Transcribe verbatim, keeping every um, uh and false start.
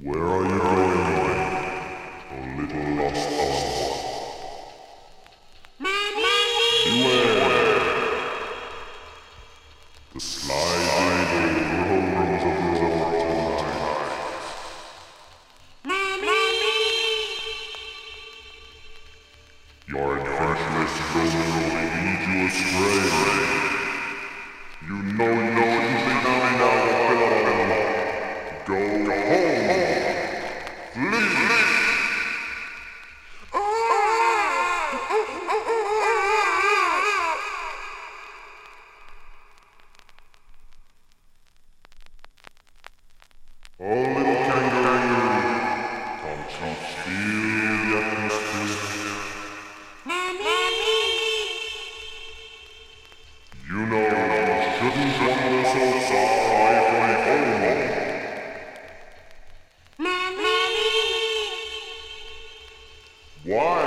Where are you going, O little lost one? Beware! The sliding roads of roar tonight. Your adventurous children will lead you astray. You know you should be now, Go home! Flee! Oh, little kangaroo, don't you feel the atmosphere? You know you shouldn't wander so far away from home. Why?